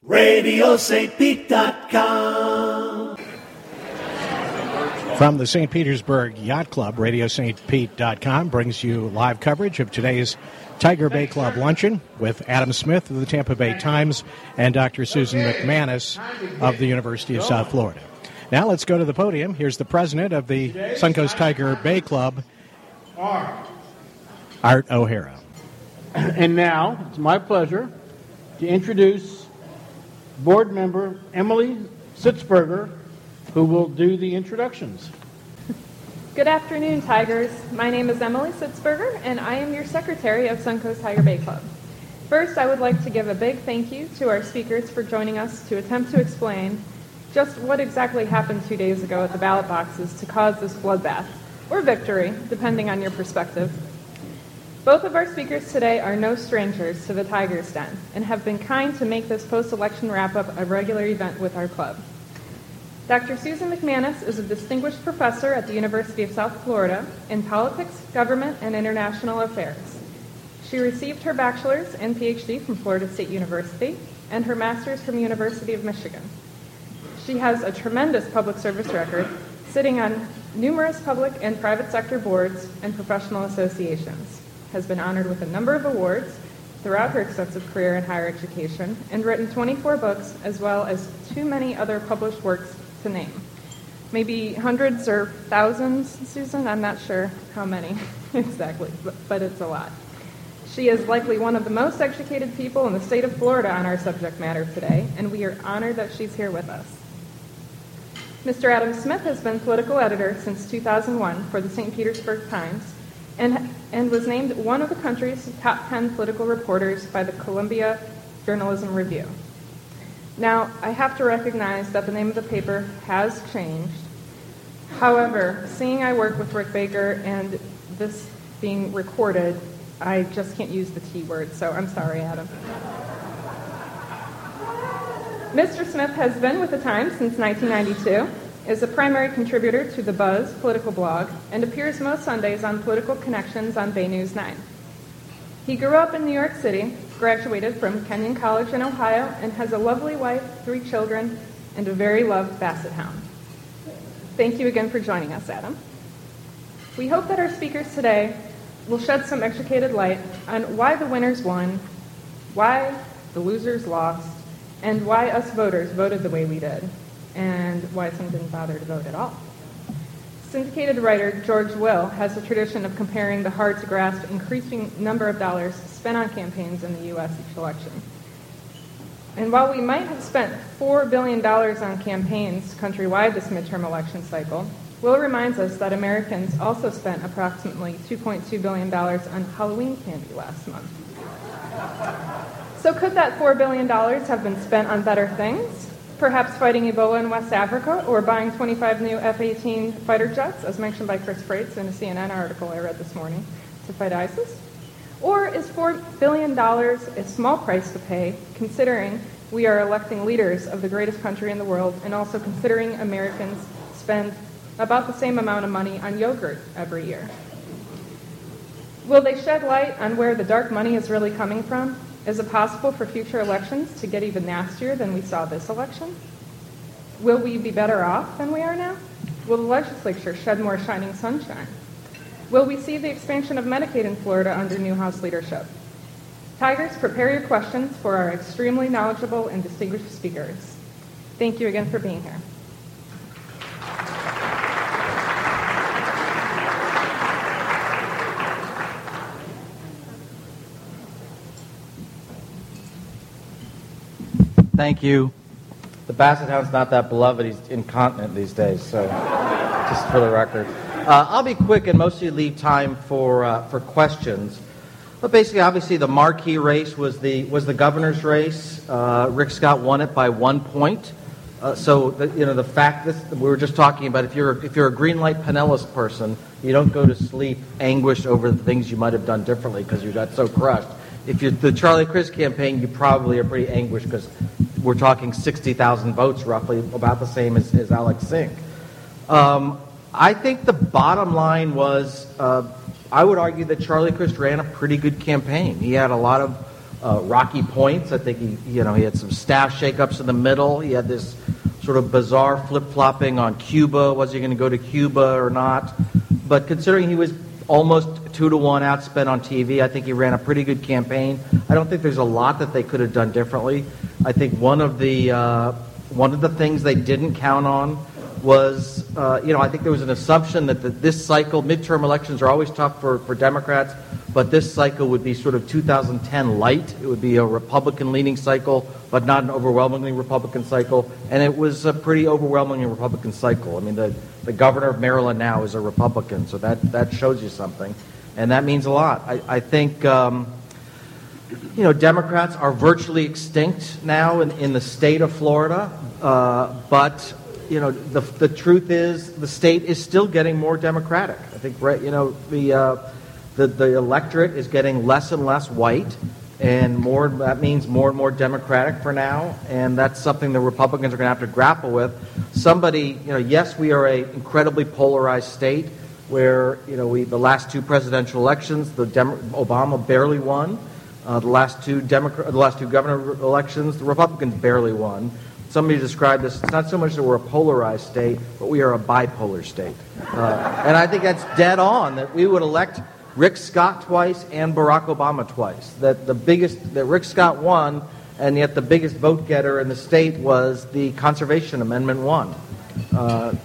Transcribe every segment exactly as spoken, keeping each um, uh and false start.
radio st pete dot com. From the Saint Petersburg Yacht Club, radio st pete dot com brings you live coverage of today's Tiger Bay Club luncheon with Adam Smith of the Tampa Bay Times and Doctor Susan McManus of the University of South Florida. Now let's go to the podium. Here's the president of the Suncoast Tiger Bay Club, Art O'Hara. And now it's my pleasure to introduce board member Emily Sitzberger, who will do the introductions. Good afternoon, Tigers. My name is Emily Sitzberger, and I am your secretary of Suncoast Tiger Bay Club. First, I would like to give a big thank you to our speakers for joining us to attempt to explain just what exactly happened two days ago at the ballot boxes to cause this bloodbath, or victory, depending on your perspective. Both of our speakers today are no strangers to the Tigers Den and have been kind to make this post-election wrap-up a regular event with our club. Doctor Susan McManus is a distinguished professor at the University of South Florida in politics, government, and international affairs. She received her bachelor's and P H D from Florida State University and her master's from University of Michigan. She has a tremendous public service record, sitting on numerous public and private sector boards and professional associations, has been honored with a number of awards throughout her extensive career in higher education, and written twenty-four books, as well as too many other published works to name. Maybe hundreds or thousands, Susan? I'm not sure how many exactly, but, but it's a lot. She is likely one of the most educated people in the state of Florida on our subject matter today, and we are honored that she's here with us. Mister Adam Smith has been political editor since two thousand one for the Saint Petersburg Times, and, and was named one of the country's top ten political reporters by the Columbia Journalism Review. Now, I have to recognize that the name of the paper has changed. However, seeing I work with Rick Baker and this being recorded, I just can't use the T word, so I'm sorry, Adam. Mister Smith has been with the Times since nineteen ninety-two, is a primary contributor to The Buzz political blog, and appears most Sundays on Political Connections on Bay News nine. He grew up in New York City, graduated from Kenyon College in Ohio, and has a lovely wife, three children, and a very loved basset hound. Thank you again for joining us, Adam. We hope that our speakers today will shed some educated light on why the winners won, why the losers lost, and why us voters voted the way we did, and why some didn't bother to vote at all. Syndicated writer George Will has a tradition of comparing the hard-to-grasp increasing number of dollars spent on campaigns in the U S each election. And while we might have spent four billion dollars on campaigns countrywide this midterm election cycle, Will reminds us that Americans also spent approximately two point two billion dollars on Halloween candy last month. So could that four billion dollars have been spent on better things? Perhaps fighting Ebola in West Africa, or buying twenty-five new F eighteen fighter jets, as mentioned by Chris Freitz in a C N N article I read this morning, to fight ISIS? Or is four billion dollars a small price to pay, considering we are electing leaders of the greatest country in the world, and also considering Americans spend about the same amount of money on yogurt every year? Will they shed light on where the dark money is really coming from? Is it possible for future elections to get even nastier than we saw this election? Will we be better off than we are now? Will the legislature shed more shining sunshine? Will we see the expansion of Medicaid in Florida under new House leadership? Tigers, prepare your questions for our extremely knowledgeable and distinguished speakers. Thank you again for being here. Thank you. The basset hound's not that beloved. He's incontinent these days, so just for the record. Uh, I'll be quick and mostly leave time for uh, for questions. But basically, obviously, the marquee race was the was the governor's race. Uh, Rick Scott won it by one point. Uh, so the, you know the fact that we were just talking about, if you're if you're a green light Pinellas person, you don't go to sleep anguished over the things you might have done differently because you got so crushed. If you're the Charlie Crist campaign, you probably are pretty anguished because we're talking sixty thousand votes, roughly, about the same as, as Alex Sink. Um, I think the bottom line was, uh, I would argue that Charlie Crist ran a pretty good campaign. He had a lot of uh, rocky points. I think he, you know, he had some staff shakeups in the middle. He had this sort of bizarre flip-flopping on Cuba. Was he going to go to Cuba or not? But considering he was almost two to one outspent on T V, I think he ran a pretty good campaign. I don't think there's a lot that they could have done differently. I think one of the uh, one of the things they didn't count on was, uh, you know, I think there was an assumption that the, this cycle, midterm elections are always tough for, for Democrats, but this cycle would be sort of two thousand ten light. It would be a Republican-leaning cycle, but not an overwhelmingly Republican cycle. And it was a pretty overwhelmingly Republican cycle. I mean, the, the governor of Maryland now is a Republican, so that, that shows you something. And that means a lot. I, I think, um, you know, Democrats are virtually extinct now in, in the state of Florida, uh, but... You know, the the truth is the state is still getting more Democratic. I think, right, you know, the uh, the the electorate is getting less and less white, and more that means more and more Democratic for now, and that's something the Republicans are going to have to grapple with. Somebody, you know, yes, we are a incredibly polarized state where, you know, we the last two presidential elections, the Dem- Obama barely won. Uh, the last two Democrat, the last two governor elections, the Republicans barely won. Somebody described this, it's not so much that we're a polarized state, but we are a bipolar state. Uh, and I think that's dead on, that we would elect Rick Scott twice and Barack Obama twice. That the biggest, that Rick Scott won, and yet the biggest vote getter in the state was the Conservation Amendment one. Uh,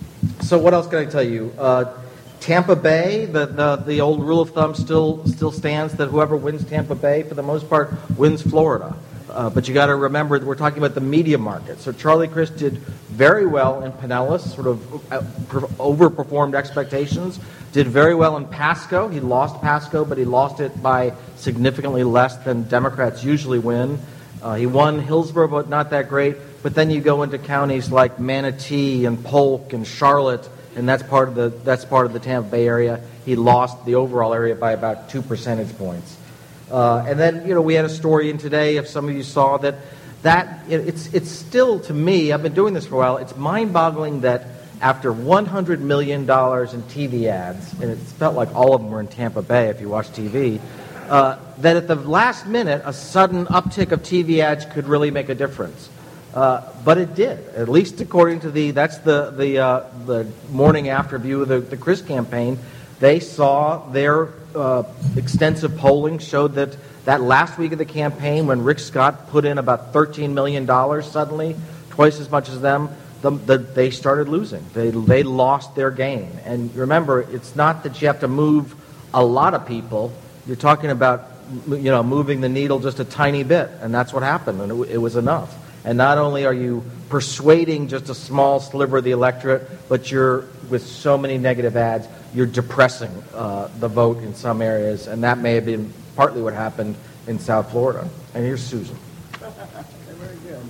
so what else can I tell you? Uh, Tampa Bay, the, the, the old rule of thumb still still stands that whoever wins Tampa Bay, for the most part, wins Florida. Uh, but you got to remember that we're talking about the media market. So Charlie Crist did very well in Pinellas, sort of uh, per- overperformed expectations. Did very well in Pasco. He lost Pasco, but he lost it by significantly less than Democrats usually win. Uh, he won Hillsborough, but not that great. But then you go into counties like Manatee and Polk and Charlotte, and that's part of the that's part of the Tampa Bay area. He lost the overall area by about two percentage points. Uh, and then, you know, we had a story in today, if some of you saw that, that it, it's it's still, to me, I've been doing this for a while, it's mind-boggling that after one hundred million dollars in T V ads, and it felt like all of them were in Tampa Bay if you watch T V, uh, that at the last minute, a sudden uptick of T V ads could really make a difference. Uh, but it did, at least according to the, that's the the, uh, the morning after view of the, the Crist campaign. They saw their uh, extensive polling showed that that last week of the campaign, when Rick Scott put in about thirteen million dollars suddenly, twice as much as them, the, the, they started losing. They they lost their game. And remember, it's not that you have to move a lot of people. You're talking about, you know, moving the needle just a tiny bit, and that's what happened, and it, it was enough. And not only are you persuading just a small sliver of the electorate, but you're, with so many negative ads, you're depressing uh, the vote in some areas, and that may have been partly what happened in South Florida. And here's Susan. Very good.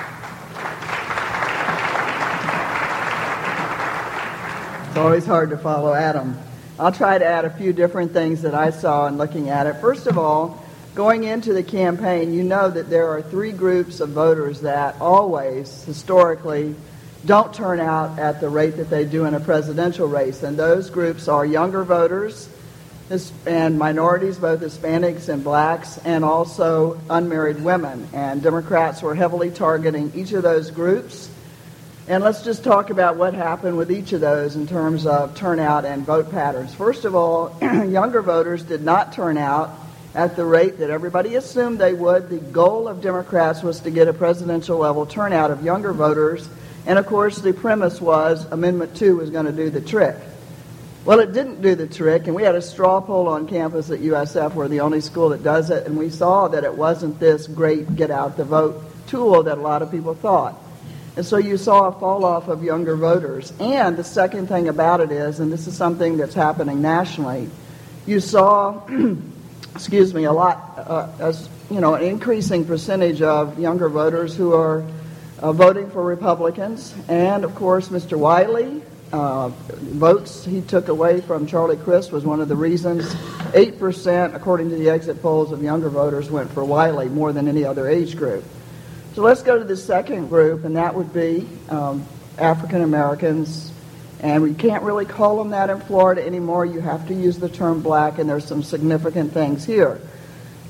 It's always hard to follow Adam. I'll try to add a few different things that I saw in looking at it. First of all, going into the campaign, you know that there are three groups of voters that always, historically, don't turn out at the rate that they do in a presidential race. And those groups are younger voters and minorities, both Hispanics and blacks, and also unmarried women. And Democrats were heavily targeting each of those groups. And let's just talk about what happened with each of those in terms of turnout and vote patterns. First of all, younger voters did not turn out at the rate that everybody assumed they would. The goal of Democrats was to get a presidential level turnout of younger voters. And, of course, the premise was Amendment two was going to do the trick. Well, it didn't do the trick, and we had a straw poll on campus at U S F. We're the only school that does it, and we saw that it wasn't this great get-out-the-vote tool that a lot of people thought. And so you saw a fall-off of younger voters. And the second thing about it is, and this is something that's happening nationally, you saw, excuse me, a lot, uh, as, you know, an increasing percentage of younger voters who are Uh, voting for Republicans. And, of course, Mister Wiley, uh, votes he took away from Charlie Crist was one of the reasons. eight percent, according to the exit polls, of younger voters went for Wiley, more than any other age group. So let's go to the second group, and that would be um, African Americans. And we can't really call them that in Florida anymore. You have to use the term black, and there's some significant things here.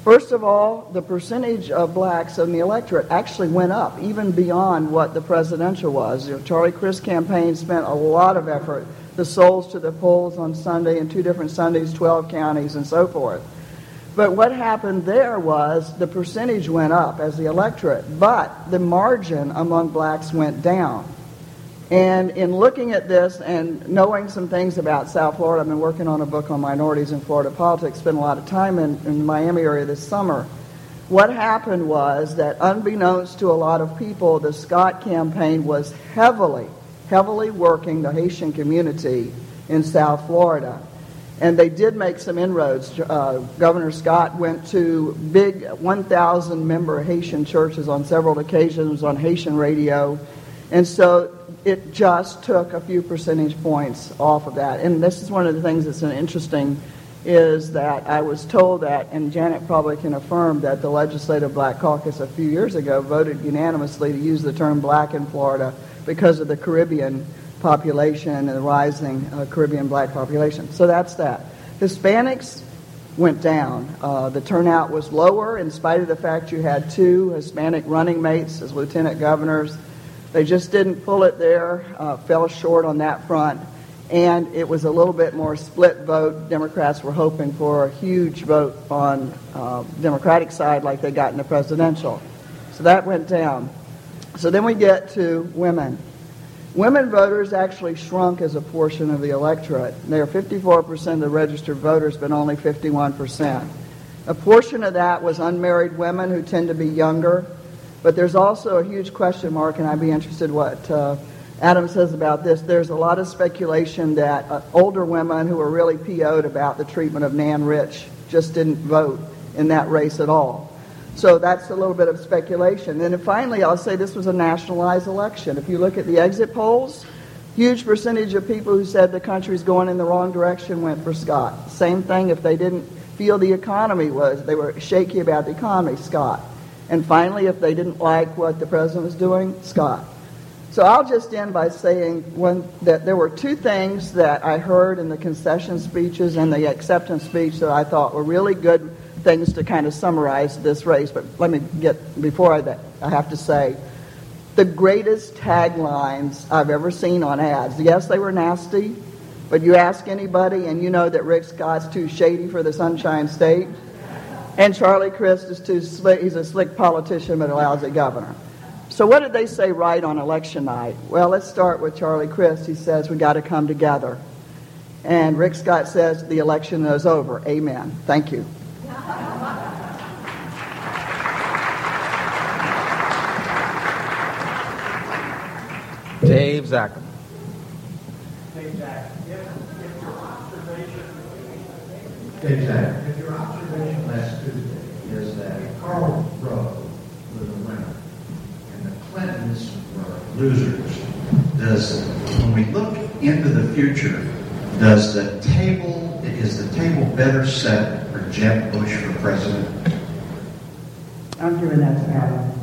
First of all, the percentage of blacks in the electorate actually went up, even beyond what the presidential was. You know, Charlie Crist's campaign spent a lot of effort, the souls to the polls on Sunday, in two different Sundays, twelve counties, and so forth. But what happened there was the percentage went up as the electorate, but the margin among blacks went down. And in looking at this and knowing some things about South Florida, I've been working on a book on minorities in Florida politics, spent a lot of time in, in the Miami area this summer. What happened was that unbeknownst to a lot of people, the Scott campaign was heavily, heavily working the Haitian community in South Florida. And they did make some inroads. Uh, Governor Scott went to big one thousand member Haitian churches on several occasions on Haitian radio. And so it just took a few percentage points off of that. And this is one of the things that's interesting, is that I was told that, and Janet probably can affirm, that the Legislative Black Caucus a few years ago voted unanimously to use the term black in Florida because of the Caribbean population and the rising uh, Caribbean black population. So that's that. Hispanics went down. Uh, the turnout was lower in spite of the fact you had two Hispanic running mates as lieutenant governors. They just didn't pull it there, uh, fell short on that front, and it was a little bit more split vote. Democrats were hoping for a huge vote on uh, Democratic side like they got in the presidential. So that went down. So then we get to women. Women voters actually shrunk as a portion of the electorate. They are fifty-four percent of the registered voters, but only fifty-one percent. A portion of that was unmarried women who tend to be younger. But there's also a huge question mark, and I'd be interested what uh, Adam says about this. There's a lot of speculation that uh, older women who are really P O'd about the treatment of Nan Rich just didn't vote in that race at all. So that's a little bit of speculation. And then finally, I'll say this was a nationalized election. If you look at the exit polls, huge percentage of people who said the country's going in the wrong direction went for Scott. Same thing if they didn't feel the economy was, they were shaky about the economy, Scott. And finally, if they didn't like what the president was doing, Scott. So I'll just end by saying one, that there were two things that I heard in the concession speeches and the acceptance speech that I thought were really good things to kind of summarize this race. But let me get, before I, I have to say, the greatest taglines I've ever seen on ads. Yes, they were nasty, but you ask anybody and you know that Rick Scott's too shady for the Sunshine State. And Charlie Crist is too slick. He's a slick politician, but a lousy governor. So what did they say right on election night? Well, let's start with Charlie Crist. He says, we got to come together. And Rick Scott says, the election is over. Amen. Thank you. Dave Zachem. Dave Zachem. If, if your observation, Dave Zachem, if your observation last Tuesday is that Karl Rove was a winner and the Clintons were losers, does, when we look into the future, does the table, is the table better set for Jeb Bush for president? I'm giving that to Adam.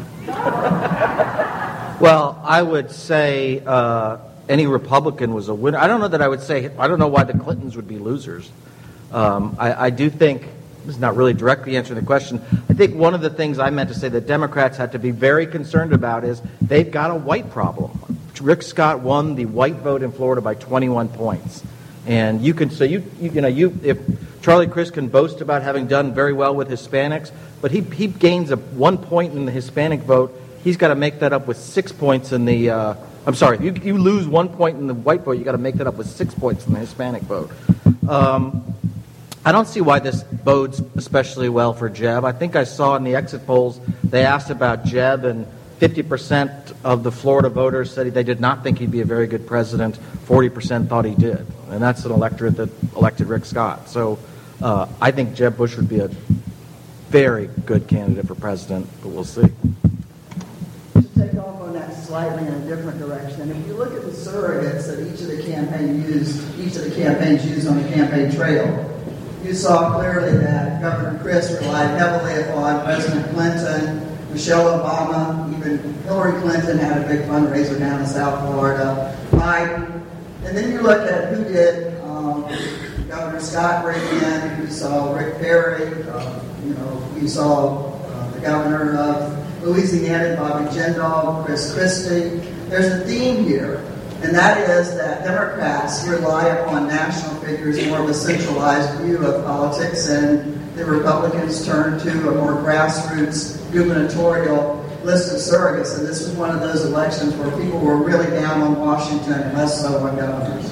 Well, I would say uh, any Republican was a winner. I don't know that I would say, I don't know why the Clintons would be losers. Um, I, I do think, this is not really directly answering the question, I think one of the things I meant to say that Democrats had to be very concerned about is they've got a white problem. Rick Scott won the white vote in Florida by twenty-one points. And you can, so you, you, you know, you, if Charlie Crist can boast about having done very well with Hispanics, but he, he gains a one point in the Hispanic vote, he's got to make that up with six points in the, uh, I'm sorry, if you, you lose one point in the white vote, you got to make that up with six points in the Hispanic vote. Um, I don't see why this bodes especially well for Jeb. I think I saw in the exit polls, they asked about Jeb, and fifty percent of the Florida voters said they did not think he'd be a very good president. forty percent thought he did. And that's an electorate that elected Rick Scott. So uh, I think Jeb Bush would be a very good candidate for president, but we'll see. To take off on that slightly in a different direction, if you look at the surrogates that each of the campaign used, each of the campaigns used on the campaign trail, you saw clearly that Governor Crist relied heavily upon President Clinton, Michelle Obama, even Hillary Clinton had a big fundraiser down in South Florida, Biden. And then you look at who did um, Governor Scott bring in, you saw Rick Perry, uh, You know, we saw uh, the governor of Louisiana, Bobby Jindal, Chris Christie. There's a theme here, and that is that Democrats rely upon national figures, more of a centralized view of politics, and the Republicans turn to a more grassroots gubernatorial list of surrogates. And this was one of those elections where people were really down on Washington and less so on governors.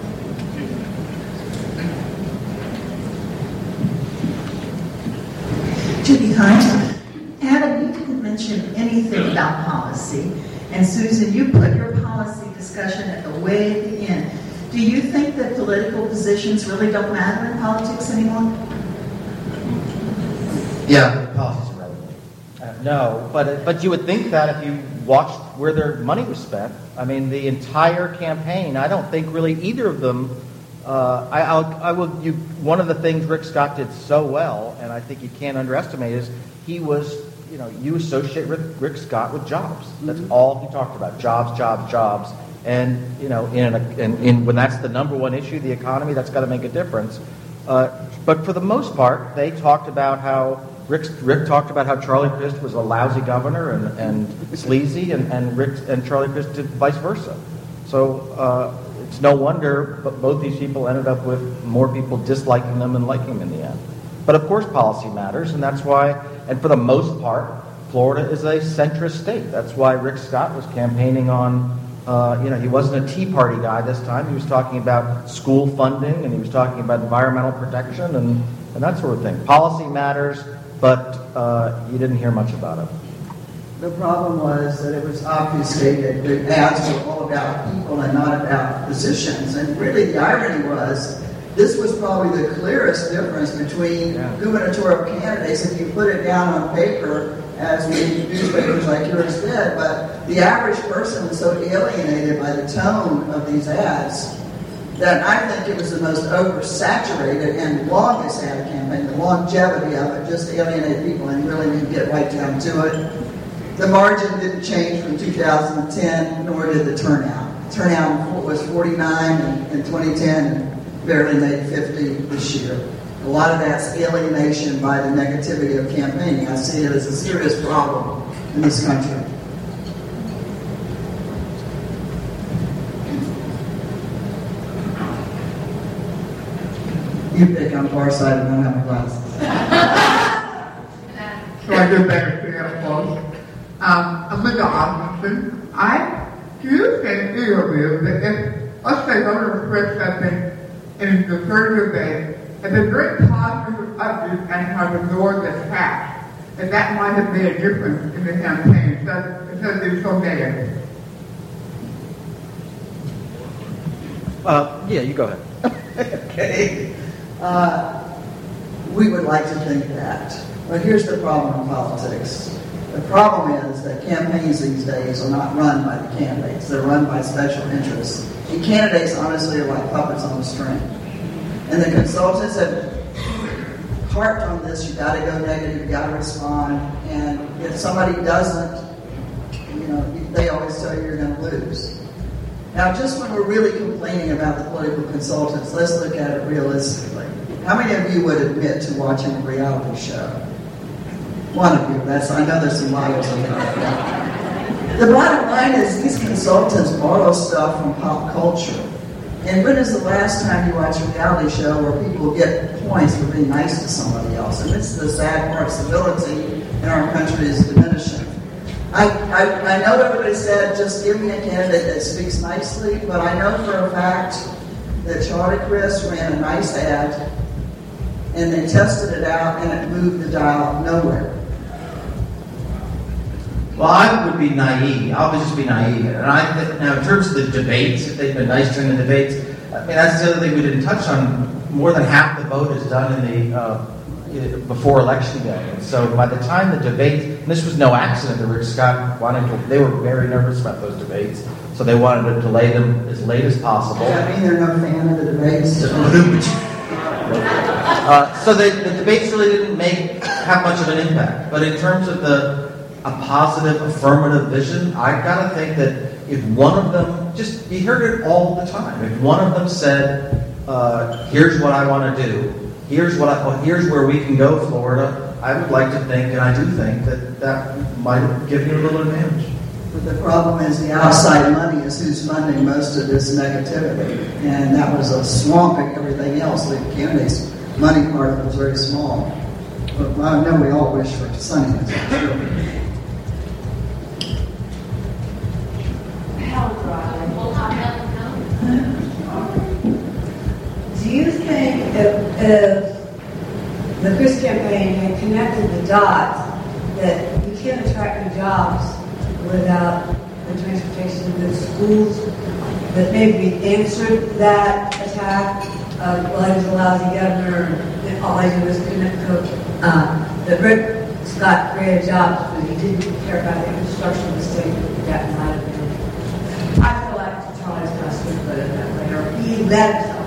Judy Hunt. Adam, you didn't mention anything about policy. And Susan, you put your policy discussion at the way at the end. Do you think that political positions really don't matter in politics anymore? Yeah, policy's irrelevant. Uh, no, but but you would think that if you watched where their money was spent. I mean, the entire campaign. I don't think really either of them. Uh, I, I'll, I will. You. One of the things Rick Scott did so well, and I think you can't underestimate, is he was. You know, you associate Rick, Rick Scott with jobs. That's mm-hmm. all he talked about: jobs, jobs, jobs. And you know, in, a, in, in when that's the number one issue, the economy, that's got to make a difference. Uh, but for the most part, they talked about how. Rick, Rick talked about how Charlie Crist was a lousy governor and, and sleazy, and, and Rick and Charlie Crist did vice versa. So uh, it's no wonder but both these people ended up with more people disliking them than liking them in the end. But of course policy matters, and that's why, and for the most part, Florida is a centrist state. That's why Rick Scott was campaigning on, uh, you know, he wasn't a Tea Party guy this time. He was talking about school funding, and he was talking about environmental protection and, and that sort of thing. Policy matters. But uh, you didn't hear much about it. The problem was that it was obfuscated. The ads were all about people and not about positions. And really the irony was, this was probably the clearest difference between yeah. gubernatorial candidates if you put it down on paper, as many newspapers like yours did. But the average person was so alienated by the tone of these ads that I think it was the most oversaturated and longest ad campaign. The longevity of it just alienated people and really didn't get right down to it. The margin didn't change from two thousand ten, nor did the turnout. The turnout was forty-nine in, in twenty ten and barely made fifty this year. A lot of that's alienation by the negativity of campaigning. I see it as a serious problem in this country. You pick on far side and don't have my glasses. So I do better to your folks. Um, Amanda Osmondson, I do think either of you that if, let's say, Governor Crist had been in the third debate, had been very positive upbeat and had ignored the facts, that that might have made a difference in the campaign instead, instead of being so negative. Uh, yeah, you go ahead. Okay. Uh, we would like to think that. But here's the problem in politics. The problem is that campaigns these days are not run by the candidates. They're run by special interests. And candidates, honestly, are like puppets on a string. And the consultants have harped on this. You've got to go negative. You've got to respond. And if somebody doesn't, you know, they always tell you you're going to lose. Now, just when we're really complaining about the political consultants, let's look at it realistically. How many of you would admit to watching a reality show? One of you. That's I know there's some liars in there. The bottom line is these consultants borrow stuff from pop culture. And when is the last time you watched a reality show where people get points for being nice to somebody else? And this is the sad part. Civility in our country is diminishing. I, I, I know everybody said, just give me a candidate that speaks nicely, but I know for a fact that Charlie Crist ran a nice ad, and they tested it out, and it moved the dial nowhere. Well, I would be naive. I would just be naive. And I th- now, in terms of the debates, if they've been nice during the debates, I mean, that's the other thing we didn't touch on. More than half the vote is done in the uh, before election day. And so by the time the debate, and this was no accident that Rick Scott wanted to, they were very nervous about those debates, so they wanted to delay them as late as possible. Does that mean they're no fan of the debates? uh, so they, the debates really didn't make have much of an impact. But in terms of the a positive, affirmative vision, I've got to think that if one of them, just, you heard it all the time, if one of them said, uh, here's what I want to do, Here's what I, well, here's where we can go, Florida. I would like to think, and I do think, that that might give you a little advantage. But the problem is the outside money is who's funding most of this negativity. And that was a swamping everything else. The candidates' money part was very small. But I know we all wish for sunniness, I'm sure. Do you think if, if the Crist campaign had connected the dots that you can't attract new jobs without the transportation to good schools, that maybe answered that attack of, well, he was a lousy governor and all I do is connect code, uh, that Rick Scott created jobs but he didn't care about the infrastructure of the state? That might have been. I feel like Charlie's Custer put it that way, or he led himself.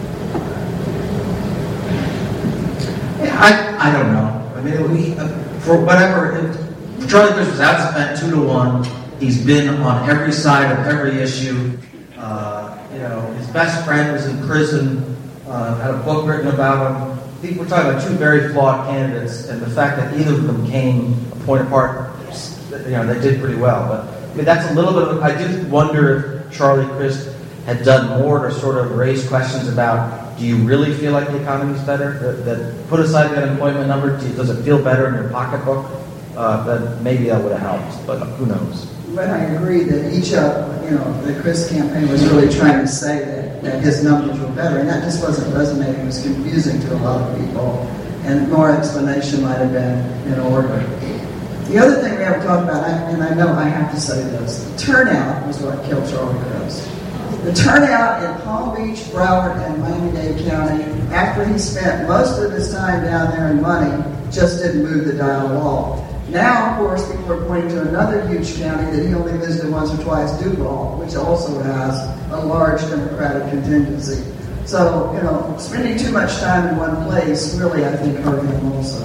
Yeah, I, I don't know. I mean, we, uh, for whatever, it, Charlie Crist was outspent two to one. He's been on every side of every issue. Uh, you know, his best friend was in prison, uh, had a book written about him. I think we're talking about two very flawed candidates, and the fact that either of them came a point apart, you know, they did pretty well. But I mean, that's a little bit of, I do wonder if Charlie Crist had done more to sort of raise questions about, do you really feel like the economy's better? That, that put aside the unemployment number, do, does it feel better in your pocketbook? Uh, then maybe that would have helped, but who knows? But I agree that each of, you know, the Crist campaign was really trying to say that, that his numbers were better, and that just wasn't resonating. It was confusing to a lot of people, and more explanation might have been in order. The other thing we haven't talked about, and I know I have to say this, the turnout was what killed Charlie Crist. The turnout in Palm Beach, Broward, and Miami-Dade County, after he spent most of his time down there in money, just didn't move the dial at all. Now, of course, people are pointing to another huge county that he only visited once or twice, Duval, which also has a large Democratic contingency. So, you know, spending too much time in one place really, I think, hurt him also.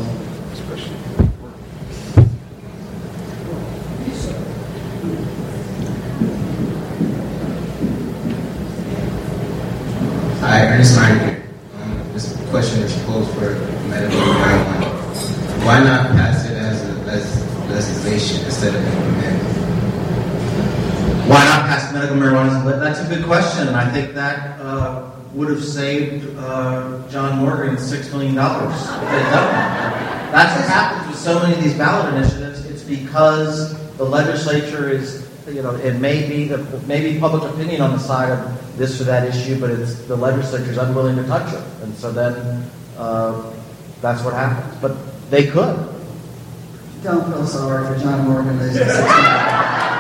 Hi, Ernest Ryan here. Um, this question is posed for medical marijuana. Why not pass it as a as legislation instead of implementing? Why not pass medical marijuana? That's a good question, and I think that uh, would have saved uh, John Morgan six million dollars if they'd done that. That's what happens with so many of these ballot initiatives. It's because the legislature is, you know, it may be the maybe public opinion on the side of this or that issue, but it's the legislature's unwilling to touch it, and so then uh, that's what happens. But they could. Don't feel sorry for John Morgan losing six million.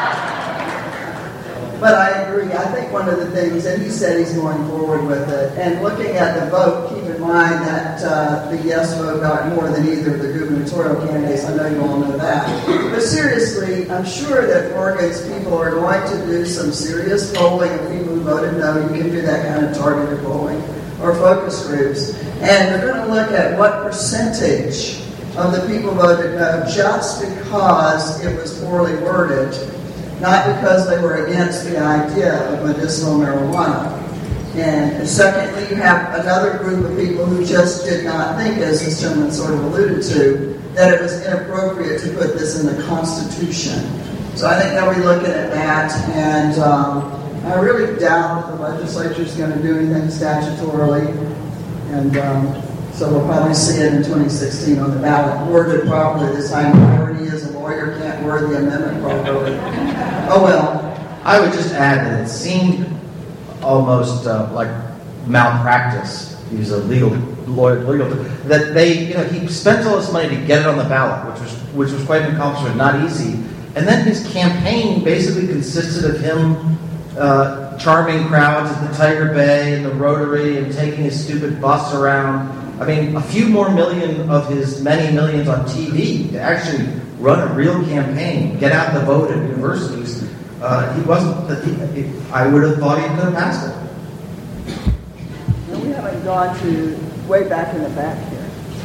But I agree. I think one of the things, and he said he's going forward with it, and looking at the vote, keep in mind that uh, the yes vote got more than either of the gubernatorial candidates. I know you all know that. But seriously, I'm sure that Morgan's people are going to do some serious polling of people who voted no. You can do that kind of targeted polling or focus groups. And they're going to look at what percentage of the people voted no just because it was poorly worded, not because they were against the idea of medicinal marijuana. And secondly, you have another group of people who just did not think, as this gentleman sort of alluded to, that it was inappropriate to put this in the Constitution. So I think they'll be looking at that, and um, I really doubt that the legislature is going to do anything statutorily, and um, so we'll probably see it in twenty sixteen on the ballot, worded properly this time. The irony is a lawyer can't word the amendment properly. Oh well. I would just add that it seemed almost uh, like malpractice. He was a legal lawyer, legal that they, you know, he spent all this money to get it on the ballot, which was which was quite an accomplishment, not easy. And then his campaign basically consisted of him uh, charming crowds at the Tiger Bay and the Rotary and taking his stupid bus around. I mean, a few more million of his many millions on T V to actually run a real campaign, get out the vote at universities. Uh, he wasn't. He, he, I would have thought he could have passed it. No, we haven't gone to way back in the back here.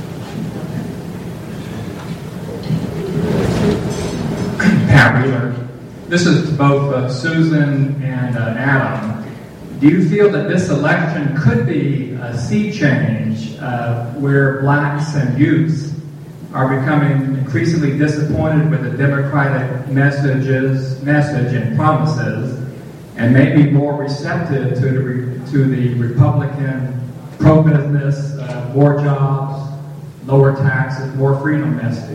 Pat Wheeler. This is to both uh, Susan and uh, Adam. Do you feel that this election could be a sea change uh, where blacks and youth are becoming increasingly disappointed with the Democratic messages, message and promises, and may be more receptive to the, re, to the Republican pro-business, uh, more jobs, lower taxes, more freedom message.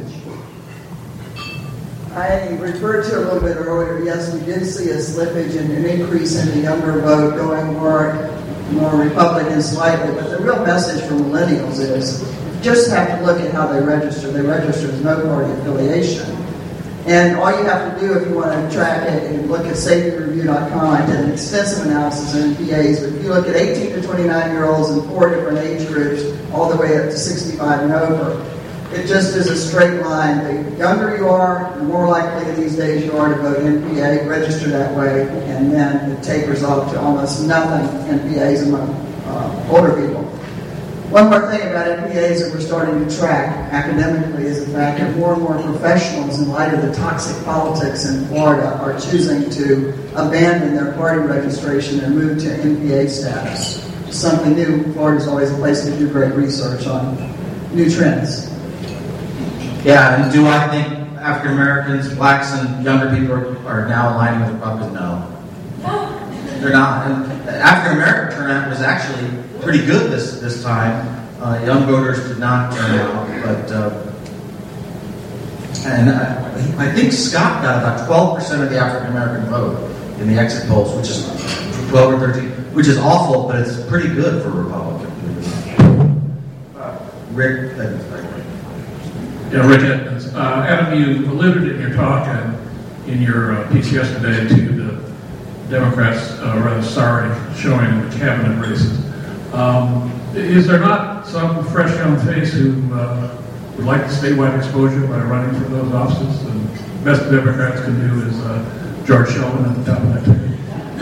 I referred to a little bit earlier, yes, we did see a slippage and an increase in the younger vote going more, more Republican slightly, but the real message for millennials is you just have to look at how they register. They register with no party affiliation. And all you have to do if you want to track it and look at safety review dot com, I did an extensive analysis of N P As, but if you look at eighteen to twenty-nine year olds in four different age groups, all the way up to sixty-five and over, it just is a straight line. The younger you are, the more likely these days you are to vote N P A, register that way, and then it tapers off to almost nothing N P As among uh, older people. One more thing about N P As that we're starting to track academically is the fact that more and more professionals, in light of the toxic politics in Florida, are choosing to abandon their party registration and move to N P A status. Something new. Florida's always a place to do great research on new trends. Yeah, and do I think African Americans, blacks, and younger people are now aligning with Republicans? No. They're not. And African American turnout was actually pretty good this this time. Uh, young voters did not turn out, but uh, and I, I think Scott got about twelve percent of the African American vote in the exit polls, which is twelve or thirteen, which is awful, but it's pretty good for Republicans. Uh, Rick, that is very great. Yeah, Rick Edmonds. Uh, Adam, you alluded in your talk and in your uh, piece yesterday to the Democrats uh, rather sorry showing in the cabinet races. Um, is there not some fresh young face who uh, would like the statewide exposure by running for those offices? And the best the Democrats can do is uh, George Sheldon at the top of that ticket.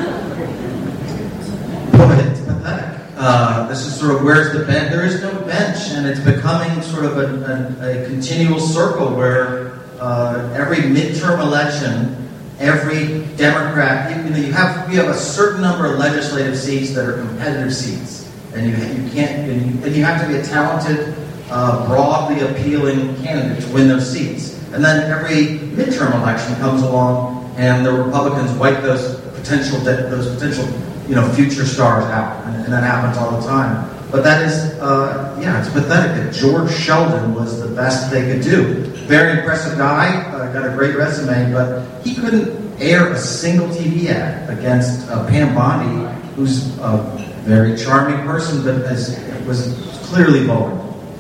Boy, it's pathetic. Uh, this is sort of where's the bench? There is no bench, and it's becoming sort of a, a, a continual circle where uh, every midterm election, every Democrat, you know, you have you have a certain number of legislative seats that are competitive seats, and you you can't and you, and you have to be a talented, uh, broadly appealing candidate to win those seats. And then every midterm election comes along, and the Republicans wipe those potential those potential you know future stars out, and, and that happens all the time. But that is, uh, yeah, it's pathetic that George Sheldon was the best they could do. Very impressive guy, uh, got a great resume, but he couldn't air a single T V ad against uh, Pam Bondi, who's a very charming person, but as, was clearly vulnerable.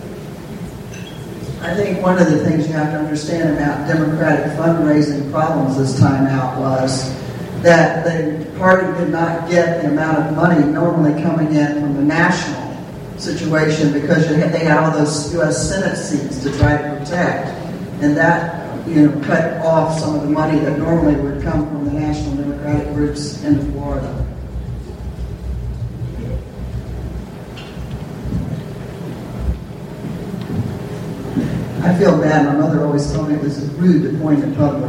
I think one of the things you have to understand about Democratic fundraising problems this time out was that the party did not get the amount of money normally coming in from the national situation because they had all those U S Senate seats to try to protect, and that you know cut off some of the money that normally would come from the national Democratic groups into Florida. I feel bad. My mother always told me it was rude to point in public.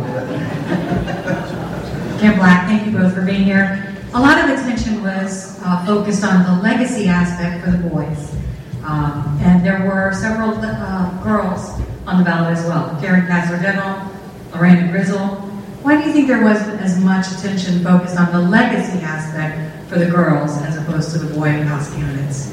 Kim Black, thank you both for being here. A lot of attention was uh, focused on the legacy aspect for the boys. Um, and there were several uh, girls on the ballot as well. Karen Castor-Dental, Lorena Grizzle. Why do you think there wasn't as much attention focused on the legacy aspect for the girls as opposed to the boy and House candidates?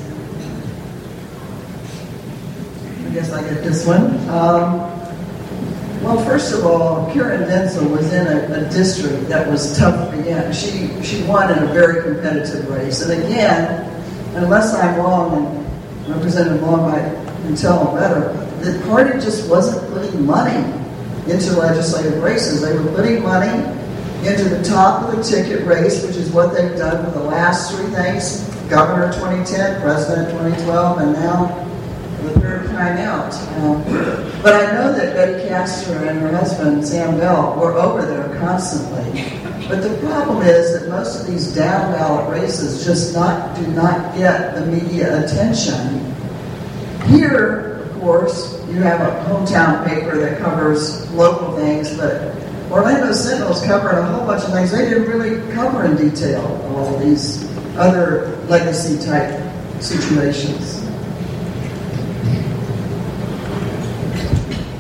I guess I get this one. Um, well, first of all, Karen Denzel was in a, a district that was tough again. She she won in a very competitive race. And again, unless I'm wrong, and Representative Long might can tell better, the party just wasn't putting money into legislative races. They were putting money into the top of the ticket race, which is what they've done for the last three things: Governor twenty ten, President twenty twelve, and now the third time out. Um, but I know that Betty Castor and her husband, Sam Bell, were over there constantly. But the problem is that most of these down ballot races just not do not get the media attention. Here, of course, you have a hometown paper that covers local things, but Orlando Sentinel's covered a whole bunch of things. They didn't really cover in detail all of these other legacy type situations.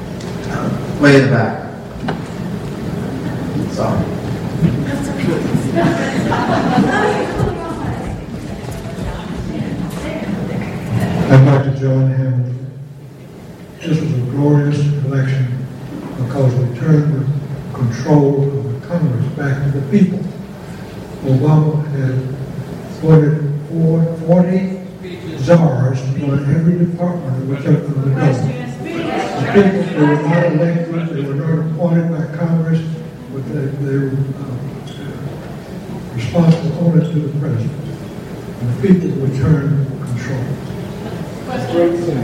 Way in the back. Sorry. I'm Doctor John Hamilton. This was a glorious election because we turned the control of the Congress back to the people. Obama had appointed forty czars to run every department of the government. The people, they were not elected, they were not appointed by Congress, but they, they were uh, responsible only to the president. And the people returned control. Great thing.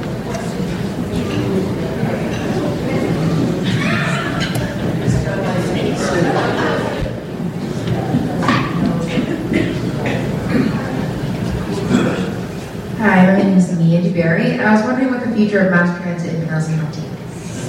Hi, my name is Mia DeBerry. I was wondering what the future of mass transit in Pinellas County is.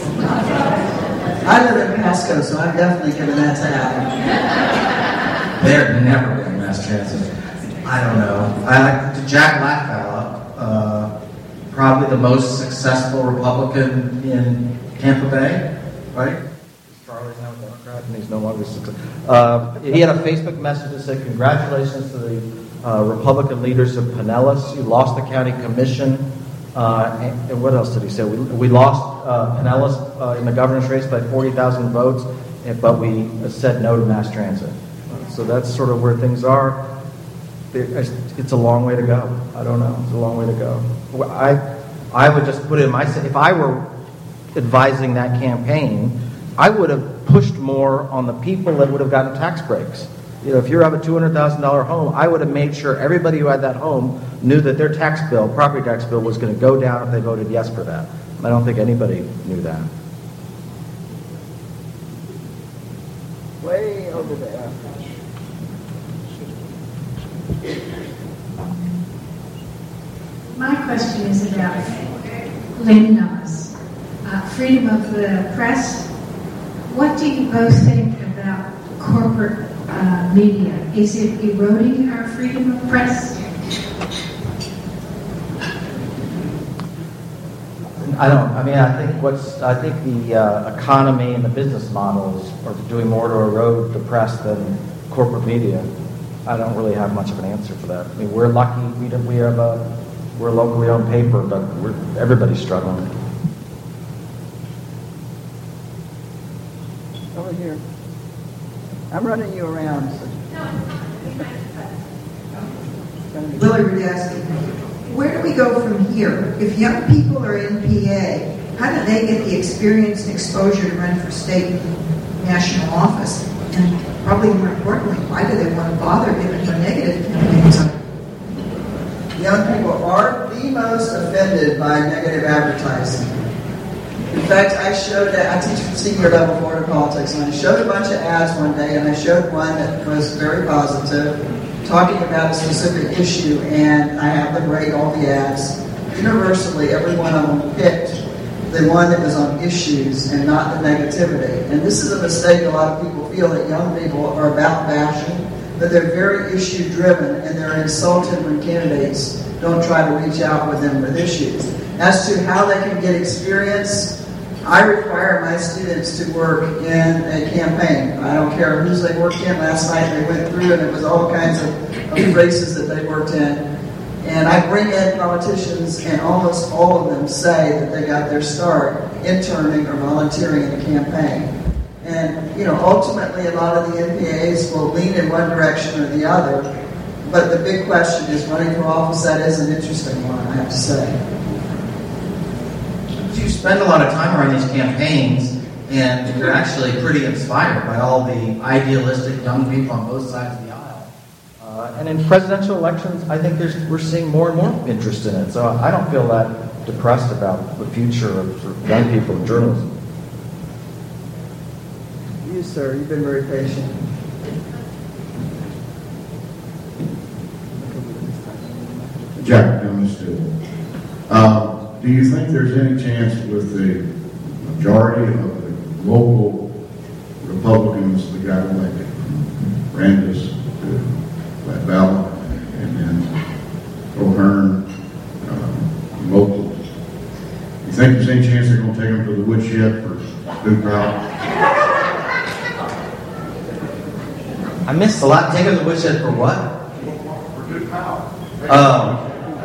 I live in Pasco, so I'm definitely giving that to Adam. They're never going to mass transit. I don't know. I like Jack Latvala, uh, probably the most successful Republican in Tampa Bay, right? Charlie's now a Democrat, and he's no longer successful. Uh, he had a Facebook message that said, "Congratulations to the uh, Republican leaders of Pinellas. You lost the county commission." Uh, and, and what else did he say? We, we lost uh, Pinellas uh, in the governor's race by forty thousand votes, but we said no to mass transit. So that's sort of where things are. It's a long way to go. I don't know. It's a long way to go. I, I would just put it in my, if I were advising that campaign, I would have pushed more on the people that would have gotten tax breaks. You know, if you have a two hundred thousand dollars home, I would have made sure everybody who had that home knew that their tax bill, property tax bill, was going to go down if they voted yes for that. I don't think anybody knew that. Way over there. My question is about Lynn Knox. Uh, freedom of the press. What do you both think about corporate uh, media? Is it eroding our freedom of press? I don't. I mean, I think what's. I think the uh, economy and the business models are doing more to erode the press than corporate media. I don't really have much of an answer for that. I mean, we're lucky. We don't, we have a we're a locally owned paper, but we're, everybody's struggling. Over here. I'm running you around. So. Lily Rudasky. Where do we go from here? If young people are in P A, how do they get the experience and exposure to run for state and national office? And probably more importantly, why do they want to bother giving the negative campaigns? Young people are the most offended by negative advertising. In fact, I showed that, I teach senior level Florida politics, and I showed a bunch of ads one day, and I showed one that was very positive, talking about a specific issue, and I have them rate all the ads. Universally, every one of them picked the one that was on issues and not the negativity. And this is a mistake a lot of people feel, that young people are about bashing, but they're very issue-driven, and they're insulted when candidates don't try to reach out with them with issues. As to how they can get experience, I require my students to work in a campaign. I don't care whose they worked in. Last night they went through and it was all kinds of, of races that they worked in. And I bring in politicians, and almost all of them say that they got their start interning or volunteering in a campaign. And, you know, ultimately a lot of the N P As will lean in one direction or the other. But the big question is running for office. That is an interesting one, I have to say. You spend a lot of time around these campaigns, and you're actually pretty inspired by all the idealistic young people on both sides of the aisle. Uh, and in presidential elections, I think there's, we're seeing more and more interest in it. So I don't feel that depressed about the future of, sort of young people in journalism. You, sir, you've been very patient. Jack, young student. Uh, do you think there's any chance with the majority of the local Republicans that got elected, Brandis to Latvala, and then O'Hearn, um, local, you think there's any chance they're going to take them to the woodshed for Duke Powell. I missed a lot. Take of the woodshed for what? For Duke Powell. Oh.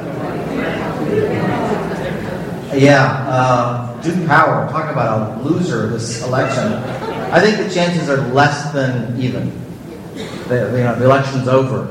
Yeah, uh, Duke Power, talk about a loser this election. I think the chances are less than even. The, you know, the election's over.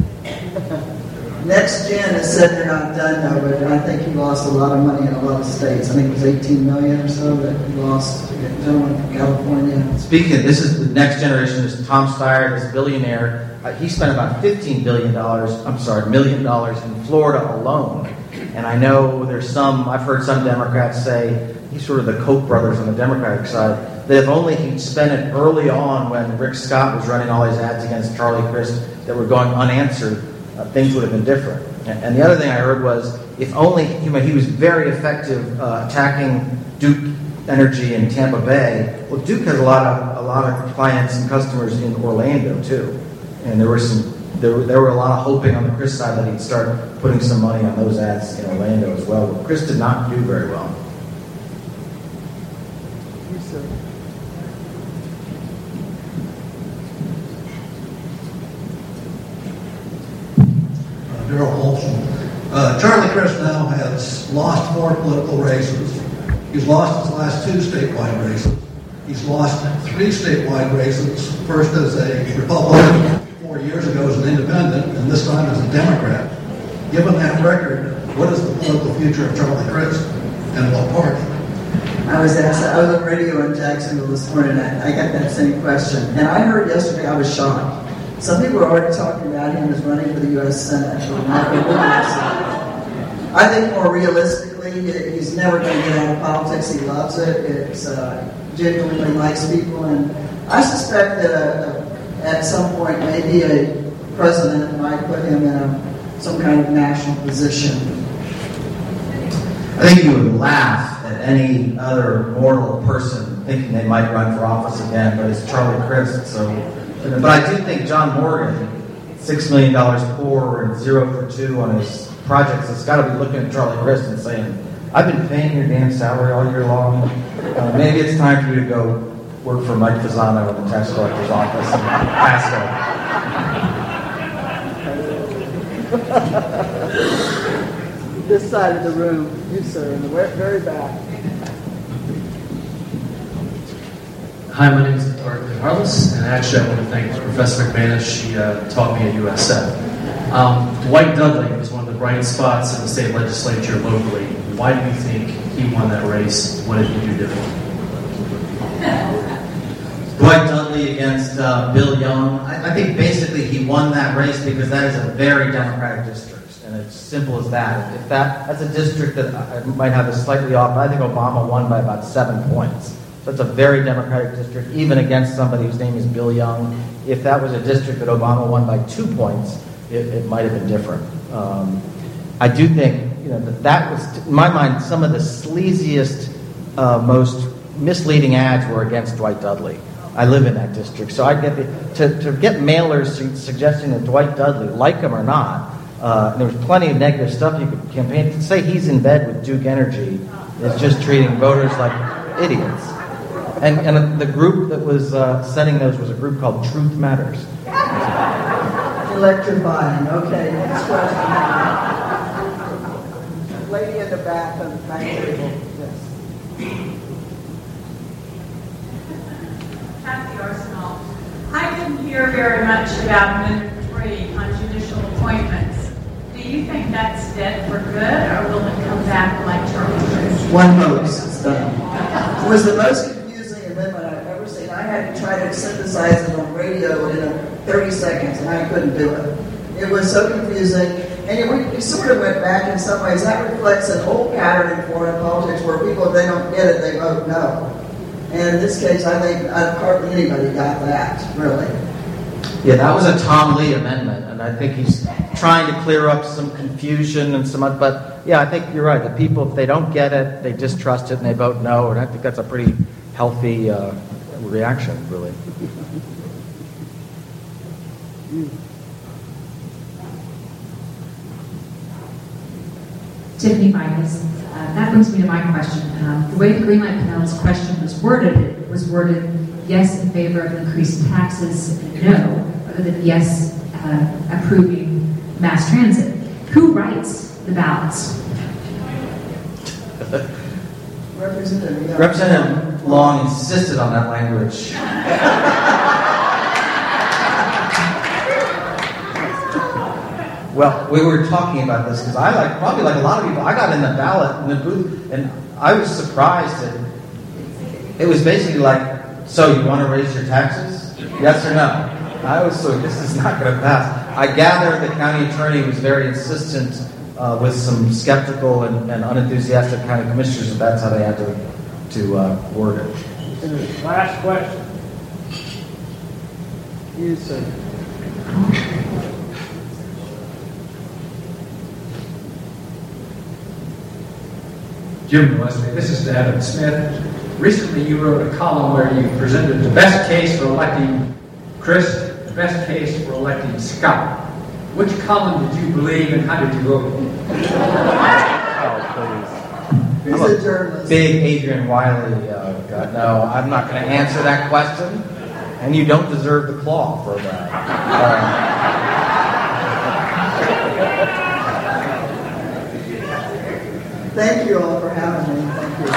Next Gen has said they're not done though, but I think he lost a lot of money in a lot of states. I think it was eighteen million or so that he lost to a gentleman from California. Speaking of, this is the next generation, this is Tom Steyer, this billionaire. Uh, he spent about fifteen billion dollars, I'm sorry, million dollars in Florida alone. And I know there's some, I've heard some Democrats say, he's sort of the Koch brothers on the Democratic side, that if only he'd spent it early on when Rick Scott was running all these ads against Charlie Crist that were going unanswered, uh, things would have been different. And, and the other thing I heard was, if only, you know, he was very effective uh, attacking Duke Energy in Tampa Bay. Well, Duke has a lot of a lot of clients and customers in Orlando too, and there were some there were, there were a lot of hoping on the Crist side that he'd start putting some money on those ads in Orlando as well. But Crist did not do very well. Darrell Olson. Uh, Charlie Crist now has lost four political races. He's lost his last two statewide races. He's lost three statewide races, first as a Republican, four years ago as an independent, and this time as a Democrat. Given that record, what is the political future of Charlie Crist and what party? I was asked, I was on radio in Jacksonville this morning, and I, I got that same question. And I heard yesterday, I was shocked. Some people are already talking about him as running for the U S Senate. I think more realistically, he's never going to get out of politics. He loves it. It's uh, genuinely likes people, and I suspect that uh, at some point, maybe a president might put him in a, some kind of national position. I think you would laugh at any other mortal person thinking they might run for office again, but it's Charlie Crist. So, but I do think John Morgan, six million dollars poor and zero for two on his projects, has got to be looking at Charlie Crist and saying, "I've been paying your damn salary all year long. Uh, maybe it's time for you to go work for Mike Fasano in the tax collector's office in Pasco." This side of the room, you sir, in the very back. Hi, my name is Art Harless, and actually I want to thank Professor McManus. She uh, taught me at U S F. Um, Dwight Dudley was one of the bright spots in the state legislature locally. Why do you think he won that race? What did he do differently? Dwight Dudley against uh, Bill Young. I, I think basically he won that race because that is a very Democratic district, and it's simple as that. If that that's a district that I might have a slightly off, but I think Obama won by about seven points. So it's a very Democratic district, even against somebody whose name is Bill Young. If that was a district that Obama won by two points, it, it might have been different. Um, I do think, you know, that that was, in my mind, some of the sleaziest, uh, most misleading ads were against Dwight Dudley. I live in that district, so I get the, to to get mailers su- suggesting that Dwight Dudley, like him or not, uh, and there was plenty of negative stuff you could campaign. To say he's in bed with Duke Energy is just treating voters like idiots. And and the group that was uh, setting those was a group called Truth Matters. Electrifying. Okay, next question. Lady in the back on the back table. Yes. Kathy Arsenal. I didn't hear very much about Amendment three on judicial appointments. Do you think that's dead for good, or will it come back like Charlie Crist? One vote, it's done. It was the most confusing amendment I've ever seen. I had to try to synthesize it on radio in thirty seconds, and I couldn't do it. It was so confusing. And it, we sort of went back in some ways. That reflects an old pattern in foreign politics where people, if they don't get it, they vote no. And in this case, I think uh, hardly anybody got that, really. Yeah, that was a Tom Lee amendment, and I think he's trying to clear up some confusion and some, but yeah, I think you're right. The people, if they don't get it, they distrust it and they vote no, and I think that's a pretty healthy uh, reaction, really. Tiffany Vikas. Uh, that brings me to my question. Um, the way the Greenlight panel's question was worded, it was worded yes in favor of increased taxes and no, rather than yes uh, approving mass transit. Who writes the ballots? Representative, Representative Long insisted on that language. Well, we were talking about this because I, like probably like a lot of people, I got in the ballot in the booth, and I was surprised that it was basically like, so you want to raise your taxes? Yes or no? I was so, this is not going to pass. I gather the county attorney was very insistent uh, with some skeptical and, and unenthusiastic county commissioners, and that's how they had to, to uh, word it. Last question. You, sir. Jim Gillespie, this is Adam Smith. Recently you wrote a column where you presented the best case for electing Chris, the best case for electing Scott. Which column did you believe and how did you vote? Oh, please. He's I'm a journalist. Big Adrian Wiley. Uh, God, no, I'm not going to answer that question, and you don't deserve the claw for that. Uh, Thank you all for having me. Thank you.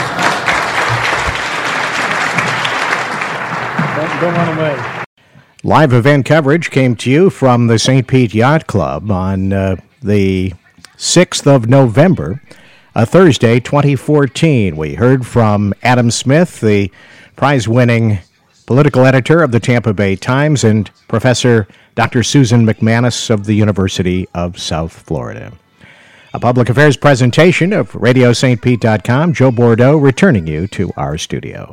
Don't, don't run away. Live event coverage came to you from the Saint Pete Yacht Club on uh, the sixth of November, a Thursday, twenty fourteen. We heard from Adam Smith, the prize-winning political editor of the Tampa Bay Times, and Professor Doctor Susan McManus of the University of South Florida. A public affairs presentation of radio st pete dot com. Joe Bordeaux returning you to our studio.